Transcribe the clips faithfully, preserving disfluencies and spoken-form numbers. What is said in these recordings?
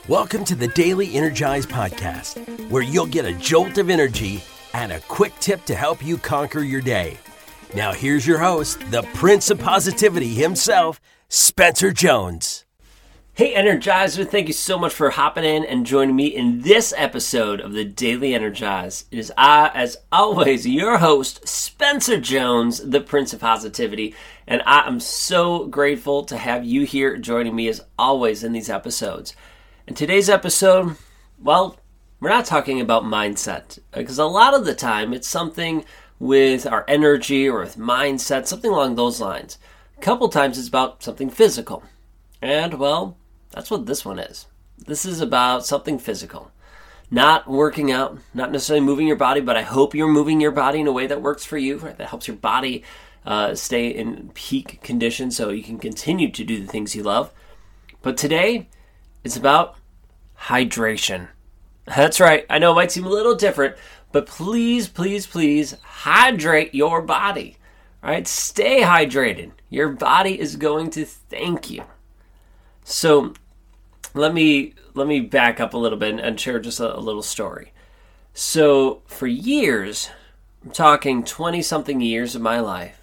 Welcome to the Daily Energize Podcast, where you'll get a jolt of energy and a quick tip to help you conquer your day. Now here's your host, the Prince of Positivity himself, Spencer Jones. Hey Energizer, thank you so much for hopping in and joining me in this episode of the Daily Energize. It is I, as always, your host, Spencer Jones, the Prince of Positivity, and I am so grateful to have you here joining me as always in these episodes. In today's episode, well, we're not talking about mindset, because a lot of the time it's something with our energy or with mindset, something along those lines. A couple times it's about something physical, and well, that's what this one is. This is about something physical. Not working out, not necessarily moving your body, but I hope you're moving your body in a way that works for you, right? That helps your body uh, stay in peak condition so you can continue to do the things you love. But today, it's about hydration. That's right. I know it might seem a little different, but please, please, please hydrate your body, right? Stay hydrated. Your body is going to thank you. So let me let me back up a little bit and share just a, a little story. So for years, I'm talking twenty-something years of my life,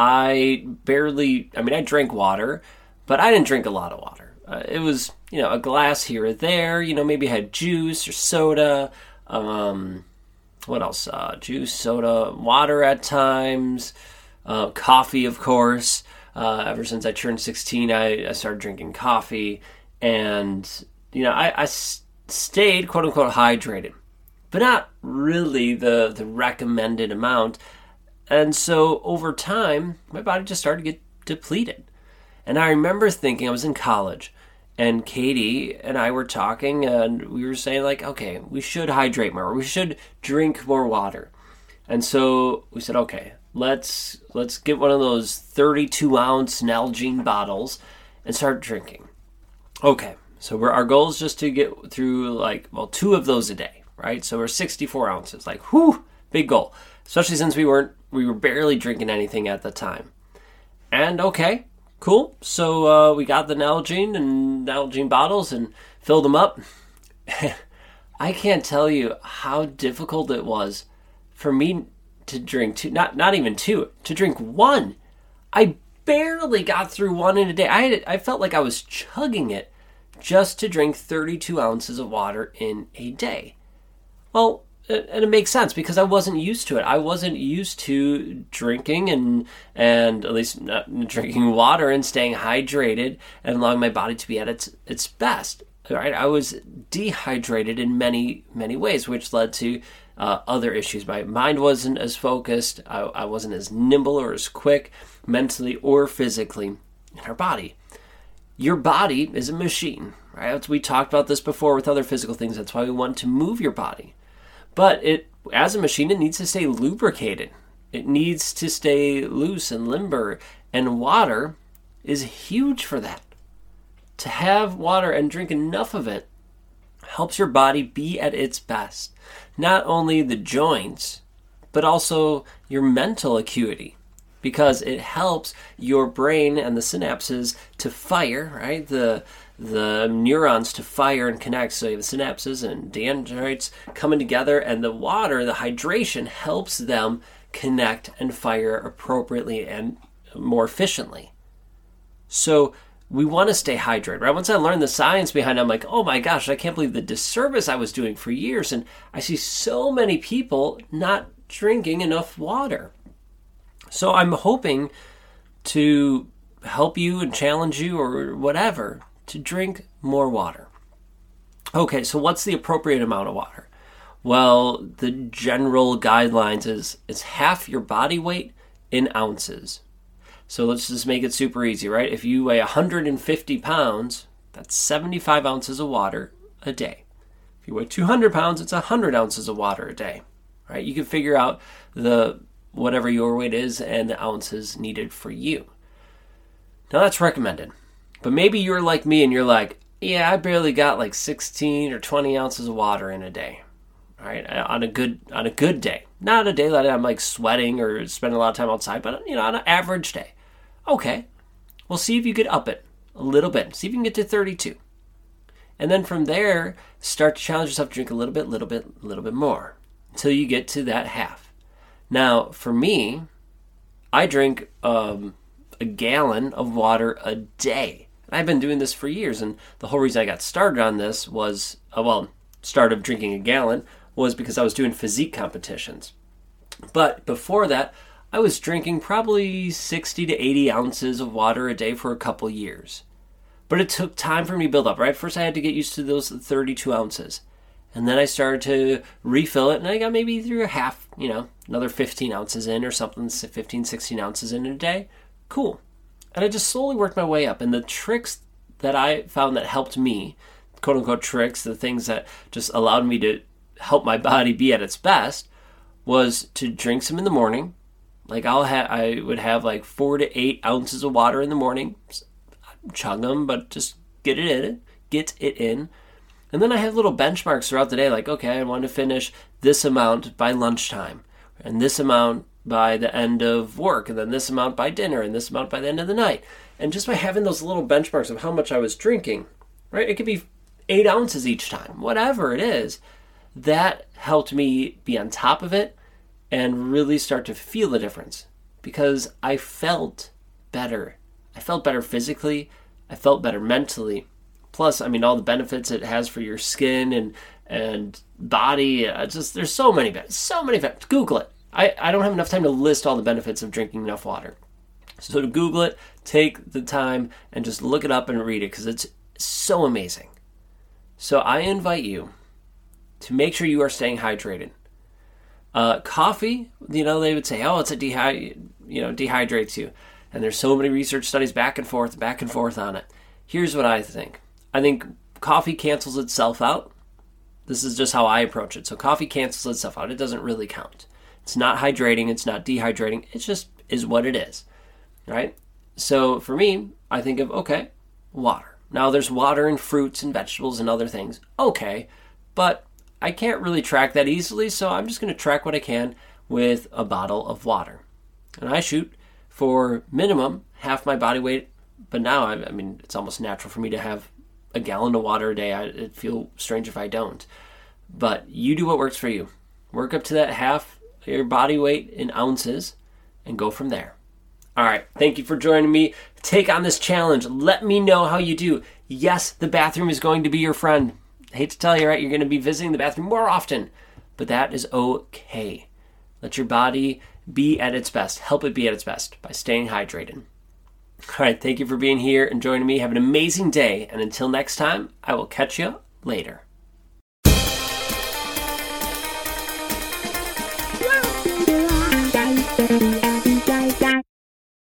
I barely, I mean, I drank water, but I didn't drink a lot of water. Uh, it was, you know, a glass here or there, you know, maybe I had juice or soda, um, what else? Uh, juice, soda, water at times, uh, coffee, of course. Uh, ever since I turned sixteen, I, I started drinking coffee, and, you know, I, I s- stayed, quote-unquote, hydrated, but not really the, the recommended amount, and so over time, my body just started to get depleted, and I remember thinking, I was in college, and Katie and I were talking, and we were saying, like, okay, we should hydrate more, we should drink more water, and so we said, okay, Let's let's get one of those thirty-two ounce Nalgene bottles and start drinking. Okay, so we're, our goal is just to get through, like, well, two of those a day, right? So we're sixty-four ounces, like, whew, big goal. Especially since we weren't, we were barely drinking anything at the time. And okay, cool. So uh, we got the Nalgene and Nalgene bottles and filled them up. I can't tell you how difficult it was for me to drink two, not not even two, to drink one. I barely got through one in a day. I had, I felt like I was chugging it just to drink thirty-two ounces of water in a day. Well, and it makes sense because I wasn't used to it. I wasn't used to drinking and and at least not drinking water and staying hydrated and allowing my body to be at its its best. Right? I was dehydrated in many many ways, which led to Uh, other issues. My mind wasn't as focused. I, I wasn't as nimble or as quick mentally or physically in our body. Your body is a machine, right? We talked about this before with other physical things. That's why we want to move your body. But it, as a machine, it needs to stay lubricated. It needs to stay loose and limber. And water is huge for that. To have water and drink enough of it helps your body be at its best. Not only the joints, but also your mental acuity, because it helps your brain and the synapses to fire, right? The the neurons to fire and connect. So you have the synapses and dendrites coming together, and the water, the hydration, helps them connect and fire appropriately and more efficiently. So we want to stay hydrated, right? Once I learned the science behind it, I'm like, oh my gosh, I can't believe the disservice I was doing for years. And I see so many people not drinking enough water. So I'm hoping to help you and challenge you or whatever to drink more water. Okay, so what's the appropriate amount of water? Well, the general guidelines is it's half your body weight in ounces. So let's just make it super easy, right? If you weigh one hundred fifty pounds, that's seventy-five ounces of water a day. If you weigh two hundred pounds, it's one hundred ounces of water a day, right? You can figure out the whatever your weight is and the ounces needed for you. Now that's recommended. But maybe you're like me and you're like, yeah, I barely got like sixteen or twenty ounces of water in a day, right? On a good on a good day. Not a day that I'm like sweating or spending a lot of time outside, but you know, on an average day. Okay, well, see if you could up it a little bit. See if you can get to thirty-two. And then from there, start to challenge yourself to drink a little bit, little bit, a little bit more until you get to that half. Now, for me, I drink um, a gallon of water a day. And I've been doing this for years. And the whole reason I got started on this was, uh, well, started drinking a gallon was because I was doing physique competitions. But before that, I was drinking probably sixty to eighty ounces of water a day for a couple years. But it took time for me to build up, right? First I had to get used to those thirty-two ounces. And then I started to refill it, and I got maybe through a half, you know, another fifteen ounces in or something, fifteen, sixteen ounces in a day. Cool. And I just slowly worked my way up. And the tricks that I found that helped me, quote-unquote tricks, the things that just allowed me to help my body be at its best, was to drink some in the morning. Like I'll ha- I would have like four to eight ounces of water in the morning. Chug them, but just get it in. Get it in. And then I have little benchmarks throughout the day. Like, okay, I want to finish this amount by lunchtime. And this amount by the end of work. And then this amount by dinner. And this amount by the end of the night. And just by having those little benchmarks of how much I was drinking, right? It could be eight ounces each time. Whatever it is. That helped me be on top of it and really start to feel the difference because I felt better. I felt better physically. I felt better mentally. Plus, I mean, all the benefits it has for your skin and and body. It's just there's so many benefits. So many benefits. Google it. I, I don't have enough time to list all the benefits of drinking enough water. So to Google it, take the time and just look it up and read it because it's so amazing. So I invite you to make sure you are staying hydrated. Uh, coffee, you know, they would say, oh, it's a dehy- you know, dehydrates you. And there's so many research studies back and forth, back and forth on it. Here's what I think. I think coffee cancels itself out. This is just how I approach it. So coffee cancels itself out. It doesn't really count. It's not hydrating. It's not dehydrating. It just is what it is, right? So for me, I think of, okay, water. Now there's water in fruits and vegetables and other things. Okay, but I can't really track that easily, so I'm just going to track what I can with a bottle of water. And I shoot for minimum half my body weight, but now, I, I mean, it's almost natural for me to have a gallon of water a day. I, it'd feel strange if I don't. But you do what works for you. Work up to that half your body weight in ounces and go from there. All right, thank you for joining me. Take on this challenge. Let me know how you do. Yes, the bathroom is going to be your friend. I hate to tell you, right? You're going to be visiting the bathroom more often, but that is okay. Let your body be at its best. Help it be at its best by staying hydrated. All right, thank you for being here and joining me. Have an amazing day, and until next time, I will catch you later. Thank you.